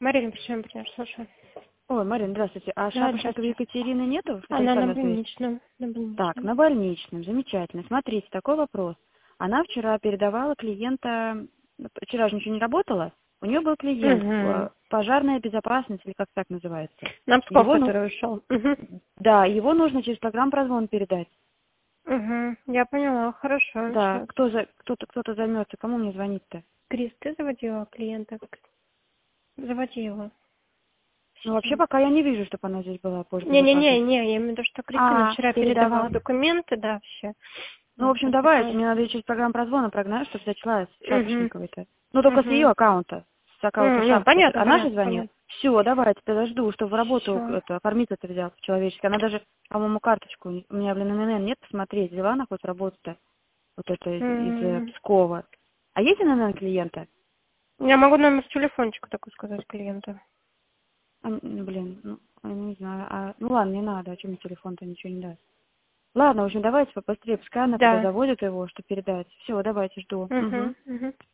Марина, почему я слушаю? Ой, Марина, здравствуйте. А Да, Шапошниковой здравствуйте. Екатерины нету? Она на больничном. На больничном. Так, на больничном. Замечательно. Смотрите, такой вопрос. Она вчера передавала клиента, вчера же ничего не работала, у нее был клиент, Угу. пожарная безопасность, или как так называется. На Псков, Его, который ушел. Угу. да, его нужно через программ-прозвон передать. Угу. Я поняла, хорошо. Да, Сейчас. кто-то займется, кому мне звонить-то? Крис, ты заводила клиента? Заводи его. Ну, вообще, пока я не вижу, чтобы она здесь была, позже Не-не-не, безопасности. я имею в виду, что Кристина вчера передавала документы, да, все. Ну, в общем, давайте, мне надо ее через программу прозвона прогнать, чтобы зачла с Угу. Шапошниковой-то. Ну, только с ее аккаунта, с аккаунта Ну, Шапки. понятно, Она же понятно, звонила? понятно. Все, давайте, подожду, что в работу Все. оформить это взял по-человечески. Она даже, по-моему, карточку, у меня, блин, ННН нет, посмотреть, взяла она хоть работу-то, вот это из Пскова. А есть ННН клиента? Я могу номер телефончика такой сказать клиенту. Блин, не знаю. Ну, ладно, не надо, а что мне телефон-то ничего не даст. Ладно, в общем, давайте побыстрее, пускай она тогда Да. заводит его, чтобы передать. Все, давайте, жду. Угу.